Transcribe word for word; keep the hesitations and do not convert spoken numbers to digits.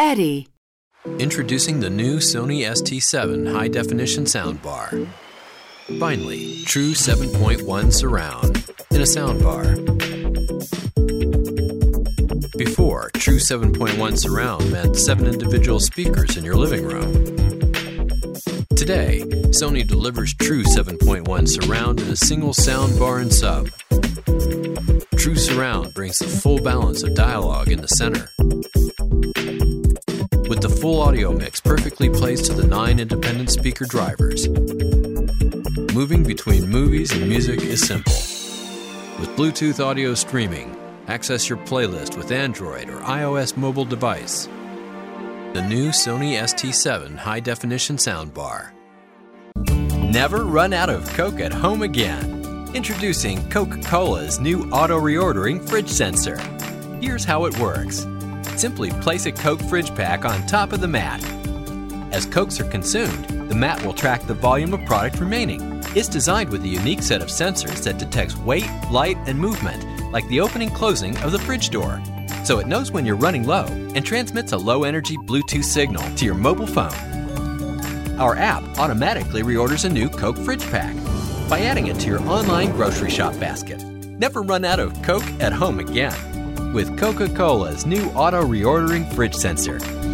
Eddie. Introducing the new Sony S T seven high-definition soundbar. Finally, true seven point one surround in a soundbar. Before, true seven point one surround meant seven individual speakers in your living room. Today, Sony delivers true seven point one surround in a single soundbar and sub. True surround brings the full balance of dialogue in the center. With the full audio mix perfectly placed to the nine independent speaker drivers. Moving between movies and music is simple. With Bluetooth audio streaming, access your playlist with Android or iOS mobile device. The new Sony S T seven high-definition soundbar. Never run out of Coke at home again. Introducing Coca-Cola's new auto-reordering fridge sensor. Here's how it works. Simply place a Coke fridge pack on top of the mat. As Cokes are consumed, the mat will track the volume of product remaining. It's designed with a unique set of sensors that detects weight, light, and movement, like the opening and closing of the fridge door. So it knows when you're running low and transmits a low-energy Bluetooth signal to your mobile phone. Our app automatically reorders a new Coke fridge pack by adding it to your online grocery shop basket. Never run out of Coke at home again with Coca-Cola's new auto-reordering fridge sensor.